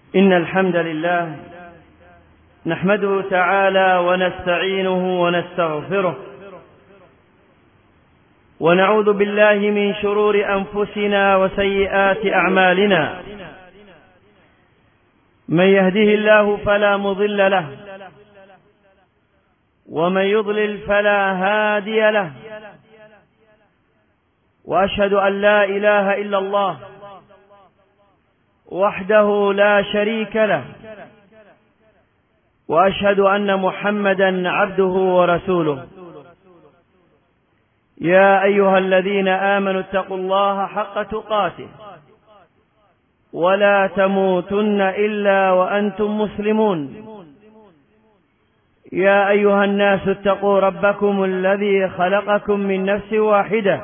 إن الحمد لله نحمده تعالى ونستعينه ونستغفره ونعوذ بالله من شرور أنفسنا وسيئات أعمالنا. من يهده الله فلا مضل له ومن يضلل فلا هادي له، وأشهد أن لا إله إلا الله وحده لا شريك له، وأشهد أن محمدا عبده ورسوله. يا أيها الذين آمنوا اتقوا الله حق تقاته ولا تموتن إلا وأنتم مسلمون. يا أيها الناس اتقوا ربكم الذي خلقكم من نفس واحدة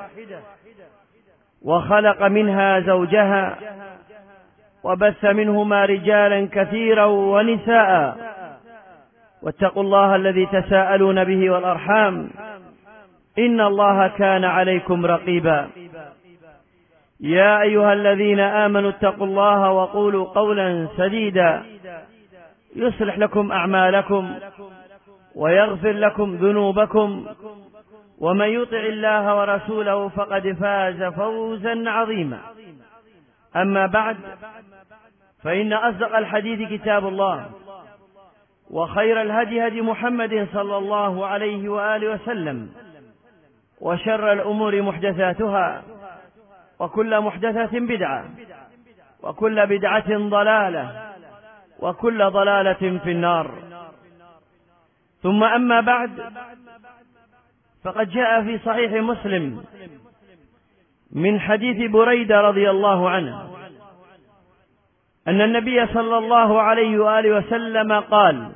وخلق منها زوجها وبث منهما رجالا كثيرا ونساء، واتقوا الله الذي تساءلون به والأرحام إن الله كان عليكم رقيبا. يا أيها الذين آمنوا اتقوا الله وقولوا قولا سديدا يصلح لكم أعمالكم ويغفر لكم ذنوبكم، ومن يطع الله ورسوله فقد فاز فوزا عظيما. أما بعد، فإن أصدق الحديث كتاب الله، وخير الهدي هدي محمد صلى الله عليه وآله وسلم، وشر الأمور محدثاتها، وكل محدثة بدعة، وكل بدعة ضلالة، وكل ضلالة في النار. ثم أما بعد، فقد جاء في صحيح مسلم من حديث بريدة رضي الله عنه أن النبي صلى الله عليه وآله وسلم قال: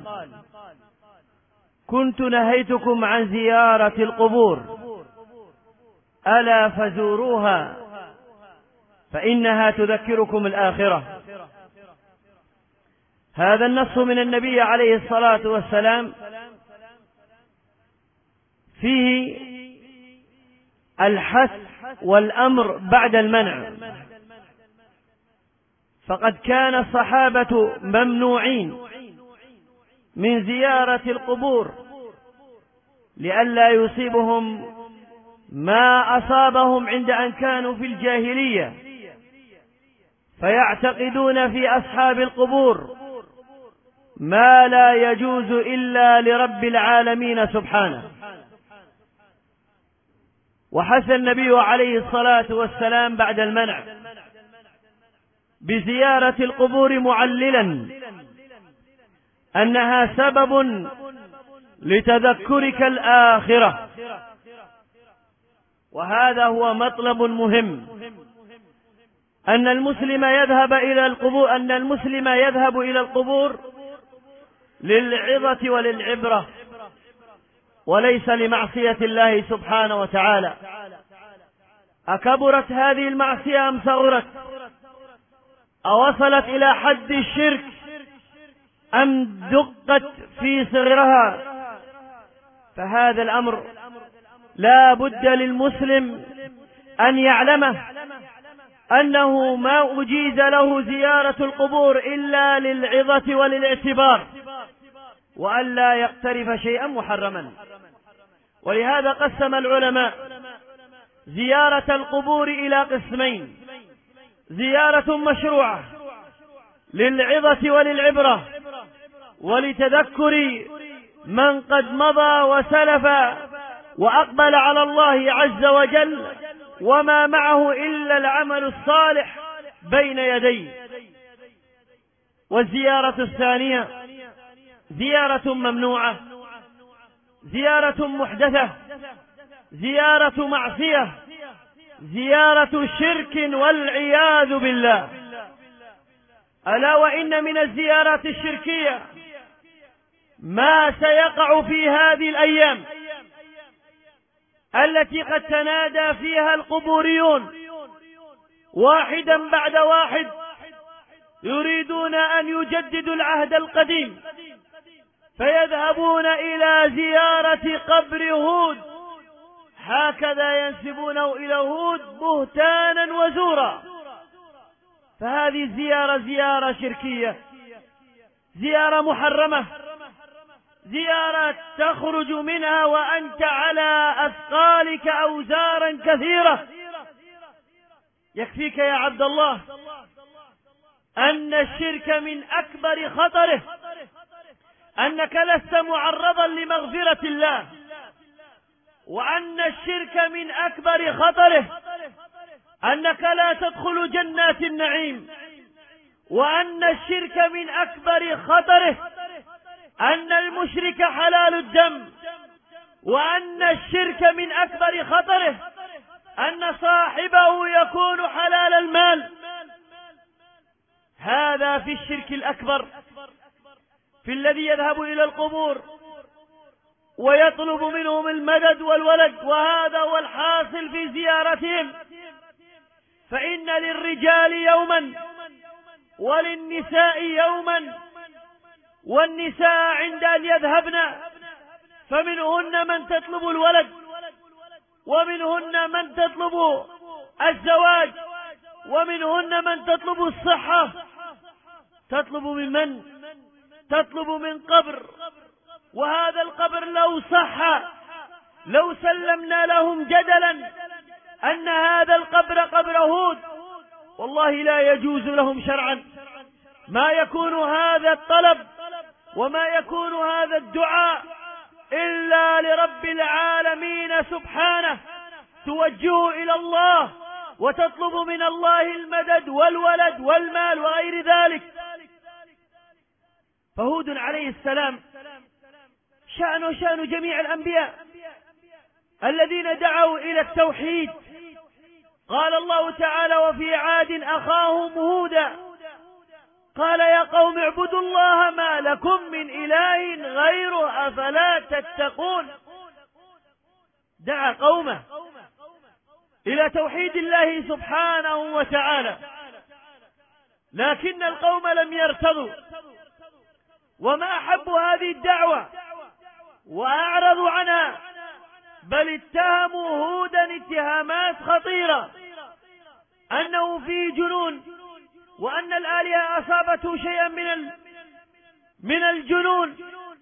كنت نهيتكم عن زيارة القبور ألا فزوروها فإنها تذكركم الآخرة. هذا النص من النبي عليه الصلاة والسلام فيه الحث والأمر بعد المنع، فقد كان الصحابة ممنوعين من زيارة القبور لئلا يصيبهم ما أصابهم عند أن كانوا في الجاهلية، فيعتقدون في أصحاب القبور ما لا يجوز إلا لرب العالمين سبحانه. وحث النبي عليه الصلاة والسلام بعد المنع بزيارة القبور معللا أنها سبب لتذكرك الآخرة، وهذا هو مطلب مهم، أن المسلم يذهب إلى القبور للعظة وللعبرة، وليس لمعصية الله سبحانه وتعالى. أكبرت هذه المعصية أم صغرت؟ أوصلت إلى حد الشرك أم دقت في صغرها؟ فهذا الأمر لا بد للمسلم أن يعلمه، أنه ما أجيز له زيارة القبور إلا للعظة وللاعتبار، وأن لا يقترف شيئا محرما. ولهذا قسم العلماء زيارة القبور إلى قسمين: زيارة مشروعة للعظة وللعبرة ولتذكر من قد مضى وسلف وأقبل على الله عز وجل وما معه إلا العمل الصالح بين يديه. والزيارة الثانية زيارة ممنوعة، زيارة محدثة، زيارة معصية، زيارة شرك والعياذ بالله. ألا وإن من الزيارات الشركية ما سيقع في هذه الأيام التي قد تنادى فيها القبوريون واحدا بعد واحد يريدون أن يجددوا العهد القديم، فيذهبون إلى زيارة قبر هود، هكذا ينسبونه إلى هود بهتانا وزورا. فهذه الزيارة زيارة شركية زيارة محرمة، زيارة تخرج منها وأنت على أثقالك أوزارا كثيرة. يكفيك يا عبد الله أن الشرك من أكبر خطره أنك لست معرضا لمغفرة الله، وأن الشرك من أكبر خطره أنك لا تدخل جنات النعيم، وأن الشرك من أكبر خطره أن المشرك حلال الدم، وأن الشرك من أكبر خطره أن صاحبه يكون حلال المال. هذا في الشرك الأكبر، في الذي يذهب إلى القبور ويطلب منهم المدد والولد، وهذا هو الحاصل في زيارتهم. فإن للرجال يوما وللنساء يوما، والنساء عند أن يذهبن فمنهن من تطلب الولد، ومنهن من تطلب الزواج، ومنهن من تطلب الصحة. تطلب من؟ تطلب من قبر، وهذا القبر لو صح، لو سلمنا لهم جدلا أن هذا القبر قبر هود، والله لا يجوز لهم شرعا ما يكون هذا الطلب وما يكون هذا الدعاء إلا لرب العالمين سبحانه، توجه إلى الله وتطلب من الله المدد والولد والمال وغير ذلك. فهود عليه السلام شأنه شأن جميع الأنبياء الذين دعوا إلى التوحيد. قال الله تعالى: وفي عاد أخاهم هودا قال يا قوم اعبدوا الله ما لكم من إله غيره أفلا تتقون. دعا قومه إلى توحيد الله سبحانه وتعالى، لكن القوم لم يرتضوا وما أحبوا هذه الدعوة وأعرضوا عنها، بل اتهموا هودا اتهامات خطيرة أنه فيه جنون، وأن الآلهة أصابته شيئا من الجنون.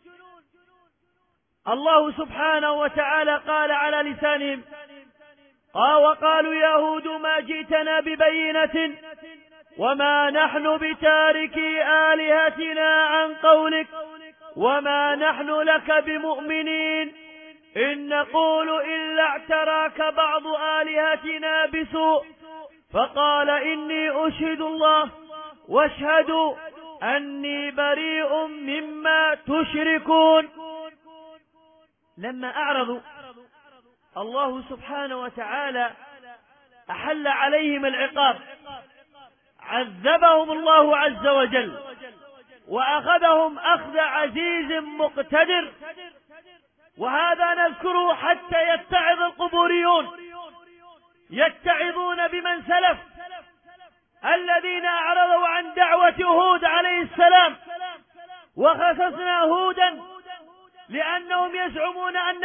الله سبحانه وتعالى قال على لسانهم: وقالوا يا هود ما جئتنا ببينة وما نحن بتاركي آلهتنا عن قولك وما نحن لك بمؤمنين إن نقول إلا اعتراك بعض آلهتنا بسوء فقال إني أشهد الله واشهدوا أني بريء مما تشركون. لما أعرضوا الله سبحانه وتعالى أحل عليهم العقاب، عذبهم الله عز وجل وأخذهم أخذ عزيز مقتدر. وهذا نذكره حتى يتعظ القبوريون، يتعظون بمن سلف الذين أعرضوا عن دعوة هود عليه السلام. وخصصنا هودا لأنهم يزعمون أن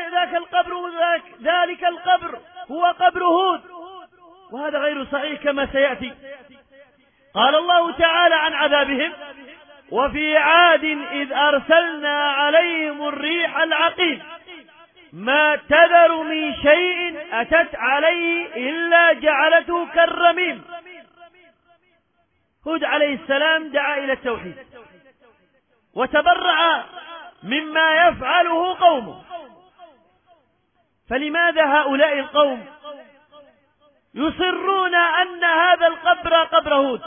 ذلك القبر هو قبر هود، وهذا غير صحيح كما سيأتي. قال الله تعالى عن عذابهم: وفي عاد إذ أرسلنا عليهم الريح العقيم ما تذر من شيء أتت عليه إلا جعلته كالرميم. هود عليه السلام دعا إلى التوحيد وتبرع مما يفعله قومه، فلماذا هؤلاء القوم يصرون أن هذا القبر قبر هود؟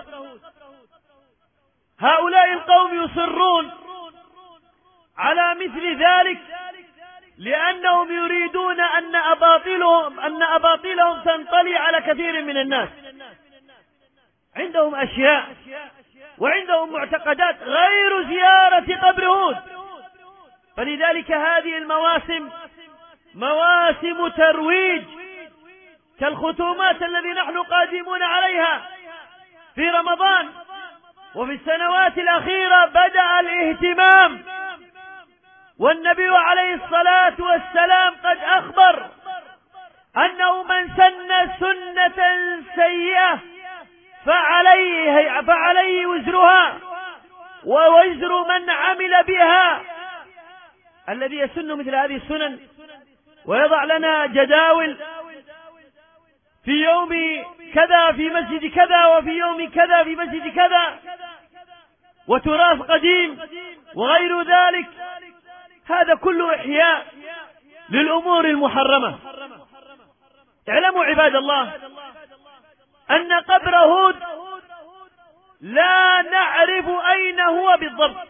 هؤلاء القوم يصرون على مثل ذلك لأنهم يريدون أن أباطيلهم تنطلي على كثير من الناس. عندهم أشياء وعندهم معتقدات غير زيارة قبر هود. فلذلك هذه المواسم مواسم ترويج، كالختومات الذي نحن قادمون عليها في رمضان. وفي السنوات الأخيرة بدأ الاهتمام، والنبي عليه الصلاة والسلام قد أخبر أنه من سن سنة سيئة فعليه وزرها ووزر من عمل بها. الذي يسن مثل هذه السنن ويضع لنا جداول في يوم كذا في مسجد كذا وفي يوم كذا في مسجد كذا وتراث قديم وغير ذلك، هذا كله إحياء للأمور المحرمة. اعلموا عباد الله أن قبر هود لا نعرف أين هو بالضبط،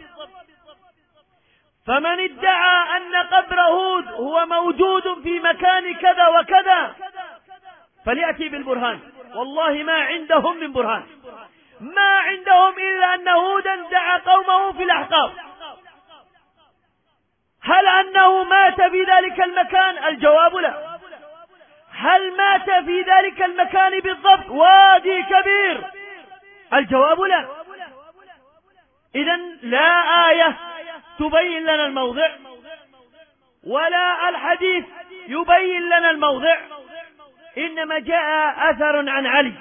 فمن ادعى أن قبر هود هو موجود في مكان كذا وكذا فليأتي بالبرهان. والله ما عندهم من برهان، ما عندهم إلا أن هودا دعا قومه في الأحقاف. هل أنه مات في ذلك المكان؟ الجواب لا. هل مات في ذلك المكان بالضبط وادي كبير؟ الجواب لا. إذن لا آية تبين لنا الموضع ولا الحديث يبين لنا الموضع، إنما جاء أثر عن علي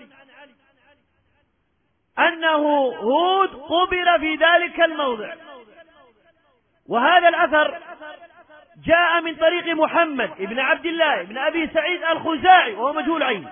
أنه هود قبر في ذلك الموضع، وهذا الأثر جاء من طريق محمد ابن عبد الله ابن أبي سعيد الخزاعي وهو مجهول عين.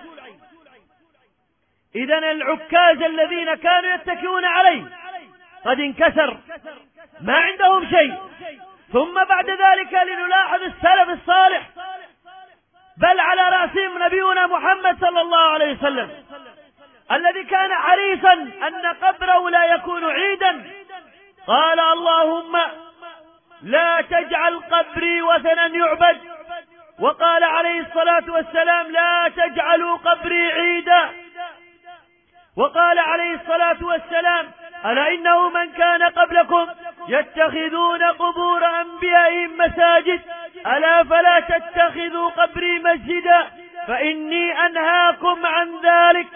إذن العكاز الذين كانوا يتكئون عليه قد انكسر، ما عندهم شيء. ثم بعد ذلك لنلاحظ السلف الصالح، بل على رأسهم نبينا محمد صلى الله عليه وسلم الذي كان حريصا أن قبره لا يكون عيدا. قال اللهم لا تجعل قبري وثنا يعبد، وقال عليه الصلاة والسلام لا تجعلوا قبري عيدا، وقال عليه الصلاة والسلام ألا إنه من كان قبلكم يتخذون قبور أنبيائهم مساجد ألا فلا تتخذوا قبري مسجدا فإني أنهاكم عن ذلك.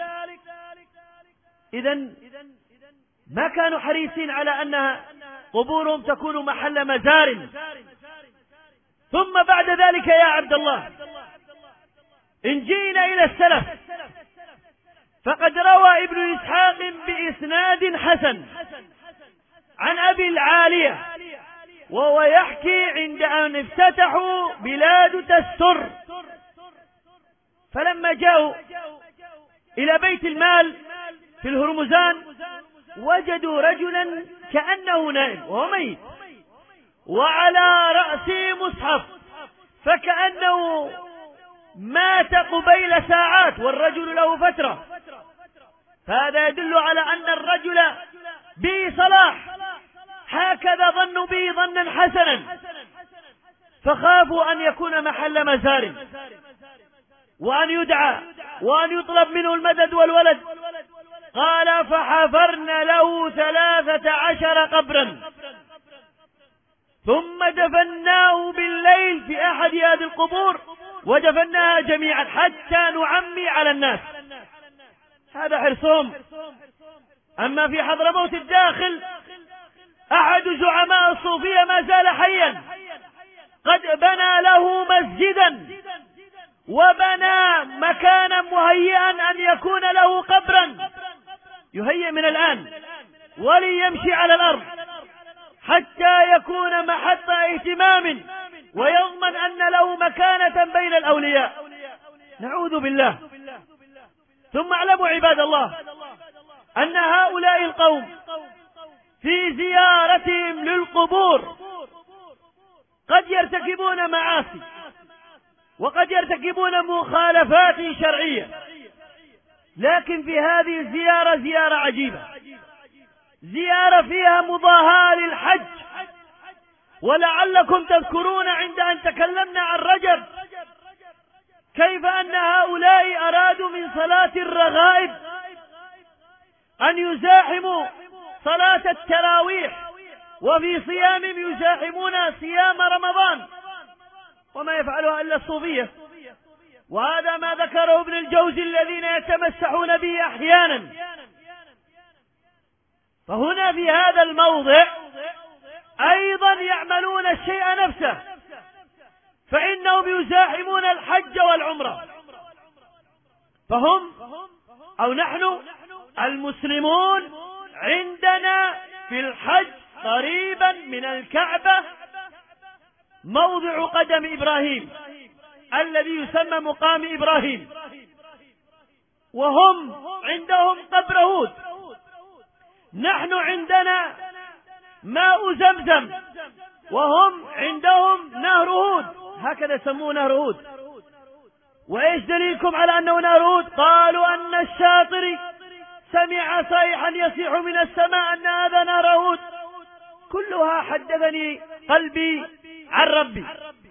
إذن ما كانوا حريصين على أن قبورهم تكون محل مزار. ثم بعد ذلك يا عبد الله إن جئنا إلى السلف فقد روى ابن إسحاق بإسناد حسن عن أبي العالية وهو يحكي عند أن افتتحوا بلاد تستر، فلما جاءوا إلى بيت المال في الهرمزان وجدوا رجلا كأنه نائم وهو ميت وعلى رأسه مصحف، فكأنه مات قبيل ساعات والرجل له فترة، فهذا يدل على أن الرجل به صلاح، هكذا ظنوا به ظنا حسنا، فخافوا أن يكون محل مزار وأن يدعى وأن يطلب منه المدد والولد. قال فحفرنا له 13 قبرا ثم دفناه بالليل في أحد هذه القبور ودفناها جميعا حتى نعمي على الناس. هذا حرصهم. أما في حضرموت الداخل أحد زعماء الصوفية ما زال حيا، قد بنى له مسجدا وبنى مكانا مهيئا أن يكون له قبرا يهيئ من الآن وليمشي على الأرض حتى يكون محط اهتمام ويضمن أن له مكانة بين الأولياء. نعوذ بالله. ثم اعلموا عباد الله أن هؤلاء القوم في زيارتهم للقبور قد يرتكبون معاصي وقد يرتكبون مخالفات شرعية، لكن في هذه الزيارة زيارة عجيبة، زيارة فيها مضاهاة للحج. ولعلكم تذكرون عند أن تكلمنا عن رجب كيف أن هؤلاء أرادوا من صلاة الرغائب أن يزاحموا صلاة التراويح، وفي صيامهم يزاحمون صيام رمضان، وما يفعلها إلا الصوفية. وهذا ما ذكره ابن الجوزي الذين يتمسحون به أحيانا. فهنا في هذا الموضع أيضا يعملون الشيء نفسه، فإنهم يزاحمون الحج والعمرة. فهم أو نحن المسلمون عندنا في الحج قريبا من الكعبة موضع قدم إبراهيم الذي يسمى مقام إبراهيم، وهم عندهم قبر هود. نحن عندنا ماء زمزم وهم عندهم نهر هود، هكذا يسموه نهر هود. وإيش دليلكم على أنه نهر هود؟ قالوا أن الشاطري سمع صيحا يصيح من السماء أن هذا نهر هود. كلها حدثني قلبي عن ربي.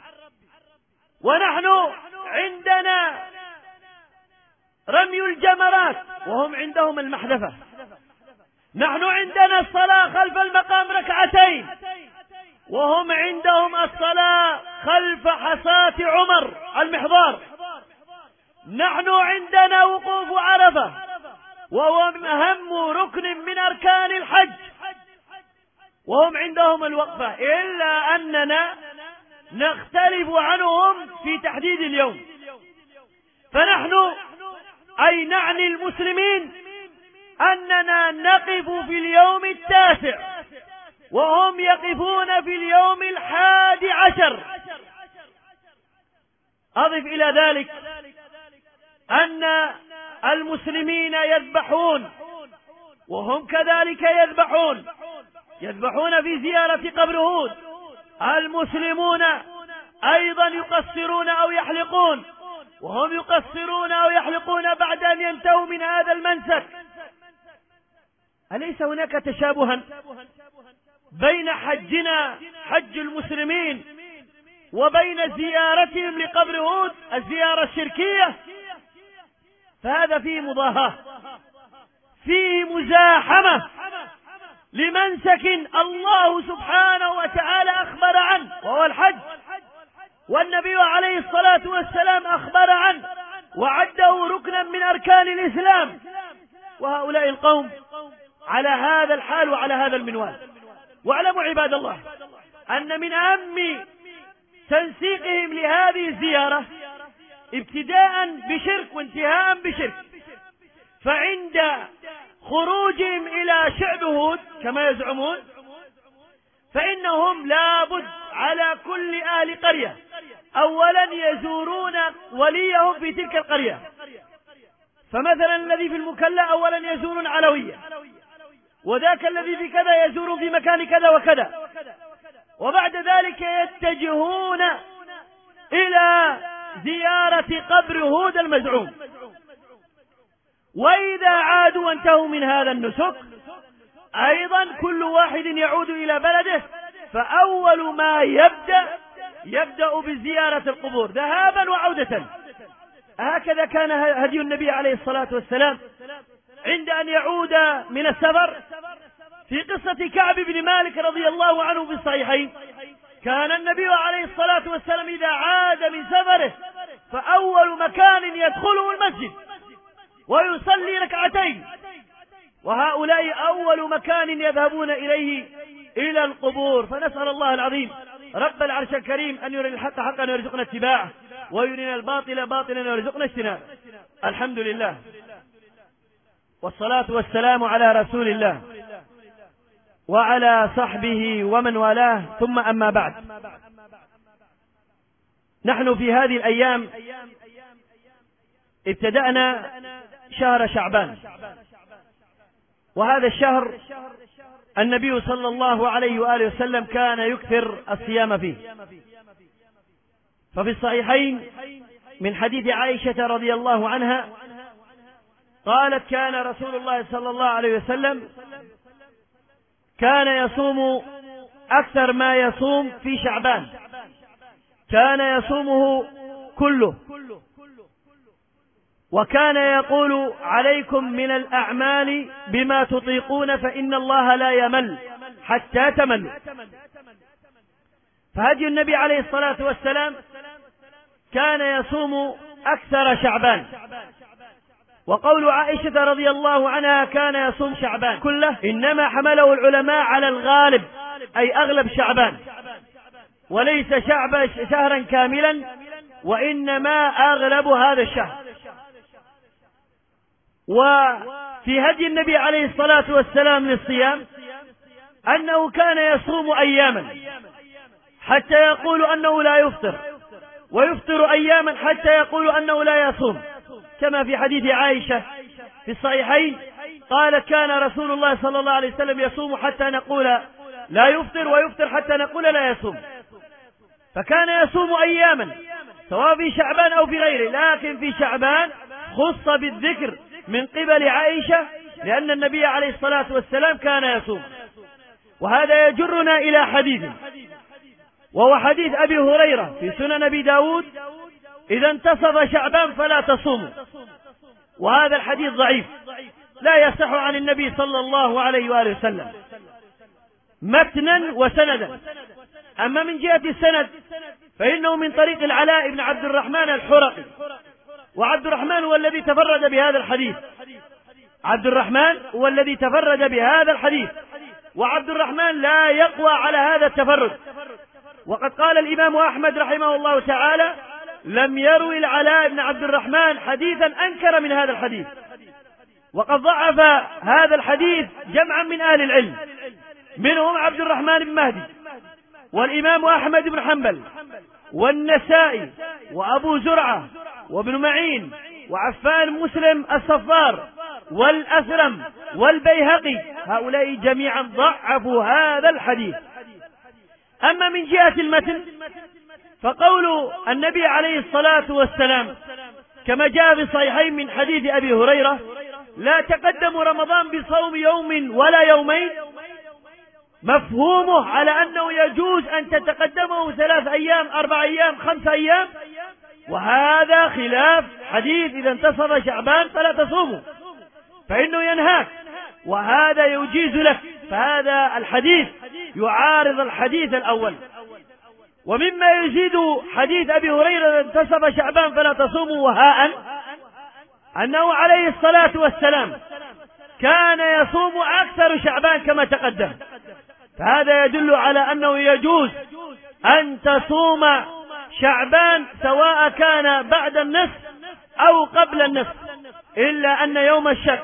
ونحن عندنا رمي الجمرات وهم عندهم المحذفة. نحن عندنا الصلاة خلف المقام ركعتين وهم عندهم الصلاة خلف حصاة عمر المحضار. نحن عندنا وقوف عرفة وهو أهم ركن من أركان الحج وهم عندهم الوقفة، إلا أننا نختلف عنهم في تحديد اليوم. فنحن أي نعني المسلمين أننا نقف في اليوم 9 وهم يقفون في اليوم 11. أضف إلى ذلك أن المسلمين يذبحون وهم كذلك يذبحون في زيارة قبر هود. المسلمون أيضا يقصرون أو يحلقون وهم يقصرون أو يحلقون بعد أن ينتهوا من هذا المنسك. أليس هناك تشابها بين حجنا حج المسلمين وبين زيارتهم لقبر هود الزيارة الشركية؟ فهذا فيه مضاهاة، فيه مزاحمة لمنسك الله سبحانه وتعالى أخبر عنه وهو الحج، والنبي عليه الصلاة والسلام أخبر عنه وعده ركنا من أركان الإسلام. وهؤلاء القوم على هذا الحال وعلى هذا المنوال. واعلموا عباد الله أن من أهم تنسيقهم لهذه الزيارة ابتداء بشرك وانتهاء بشرك. فعند خروجهم إلى شعب هود كما يزعمون فإنهم لابد على كل أهل قرية أولا يزورون وليهم في تلك القرية. فمثلا الذي في المكلا أولا يزورون علوية، وذاك الذي في كذا يزور في مكان كذا وكذا، وبعد ذلك يتجهون إلى زيارة قبر هود المزعوم. وإذا عادوا وانتهوا من هذا النسك أيضا كل واحد يعود إلى بلده، فأول ما يبدأ بزيارة القبور ذهابا وعودة. هكذا كان هدي النبي عليه الصلاة والسلام عند أن يعود من السفر. في قصة كعب بن مالك رضي الله عنه في الصحيحين كان النبي عليه الصلاة والسلام إذا عاد من سفره فأول مكان يدخله المسجد ويصلي ركعتين، وهؤلاء أول مكان يذهبون إليه إلى القبور. فنسأل الله العظيم رب العرش الكريم أن يري الحق حقا ويرزقنا اتباعه ويرينا الباطل باطلا ويرزقنا اجتنابه. الحمد لله والصلاة والسلام على رسول الله وعلى صحبه ومن والاه، ثم أما بعد. نحن في هذه الأيام ابتدأنا شهر شعبان، وهذا الشهر النبي صلى الله عليه وآله وسلم كان يكثر الصيام فيه. ففي الصحيحين من حديث عائشة رضي الله عنها قالت كان رسول الله صلى الله عليه وسلم كان يصوم أكثر ما يصوم في شعبان، كان يصومه كله، وكان يقول عليكم من الأعمال بما تطيقون فإن الله لا يمل حتى تملوا. فهدي النبي عليه الصلاة والسلام كان يصوم أكثر شعبان. وقول عائشة رضي الله عنها كان يصوم شعبان كله إنما حمله العلماء على الغالب أي أغلب شعبان، وليس شهرا كاملا، وإنما أغلب هذا الشهر. وفي هدي النبي عليه الصلاة والسلام للصيام أنه كان يصوم أياما حتى يقول أنه لا يفطر، ويفطر أياما حتى يقول أنه لا يصوم، كما في حديث عائشة في الصحيحين قالت كان رسول الله صلى الله عليه وسلم يصوم حتى نقول لا يفطر، ويفطر حتى نقول لا يصوم. فكان يصوم أياما سواء في شعبان أو في غيره، لكن في شعبان خص بالذكر من قبل عائشة لأن النبي عليه الصلاة والسلام كان يصوم. وهذا يجرنا إلى حديث، وهو حديث أبي هريرة في سنن أبي داود: إذا انتصف شعبان فلا تصوموا. وهذا الحديث ضعيف لا يصح عن النبي صلى الله عليه وآله وسلم متنا وسندا. أما من جهة السند فإنه من طريق العلاء بن عبد الرحمن الحرقي، وعبد الرحمن هو الذي تفرد بهذا الحديث. عبد الرحمن هو الذي تفرد بهذا الحديث، وعبد الرحمن لا يقوى على هذا التفرد. وقد قال الإمام أحمد رحمه الله تعالى: لم يروي العلاء بن عبد الرحمن حديثا أنكر من هذا الحديث. وقد ضعف هذا الحديث جمعا من أهل العلم، منهم عبد الرحمن بن مهدي، والإمام أحمد بن حنبل، والنسائي، وأبو زرعة، وابن معين، وعفان مسلم الصفار، والأثرم، والبيهقي. هؤلاء جميعا ضعفوا هذا الحديث. أما من جهة المتن فقول النبي عليه الصلاة والسلام كما جاء في الصحيحين من حديث أبي هريرة: لا تقدموا رمضان بصوم يوم ولا يومين، مفهومه على أنه يجوز أن تتقدمه 3 أيام 4 أيام 5 أيام، وهذا خلاف حديث إذا انتصف شعبان فلا تصوموا، فإنه ينهاك وهذا يجيز لك. فهذا الحديث يعارض الحديث الأول. ومما يزيد حديث أبي هريرة إذا انتصف شعبان فلا تصوموا وهاء أنه عليه الصلاة والسلام كان يصوم أكثر شعبان كما تقدم، فهذا يدل على أنه يجوز أن تصوم شعبان سواء كان بعد النصف أو قبل النصف، إلا أن يوم الشك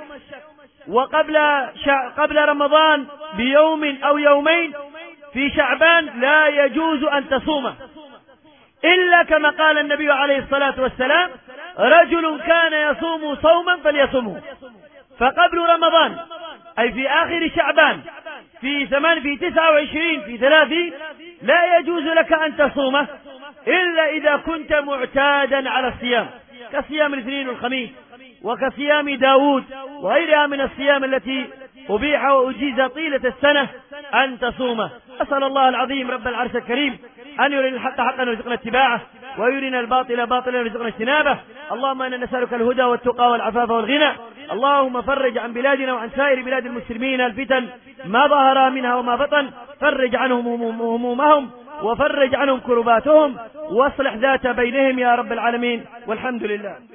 قبل رمضان بيوم أو يومين في شعبان لا يجوز أن تصومه، إلا كما قال النبي عليه الصلاة والسلام: رجل كان يصوم صوما فليصومه. فقبل رمضان أي في آخر شعبان في 29 في 30 لا يجوز لك أن تصومه إلا إذا كنت معتادا على الصيام، كصيام الاثنين والخميس، وكصيام داود وغيرها من الصيام التي أبيح وأجيز طيلة السنة أن تصومه. أسأل الله العظيم رب العرش الكريم أن يرينا الحق حقا ويرزقنا اتباعه، ويرينا الباطل باطلا ويرزقنا اجتنابه. اللهم إنا نسألك الهدى والتقى والعفاف والغنى. اللهم فرج عن بلادنا وعن سائر بلاد المسلمين الفتن ما ظهر منها وما بطن، فرج عنهم همومهم وفرج عنهم كرباتهم واصلح ذات بينهم يا رب العالمين، والحمد لله.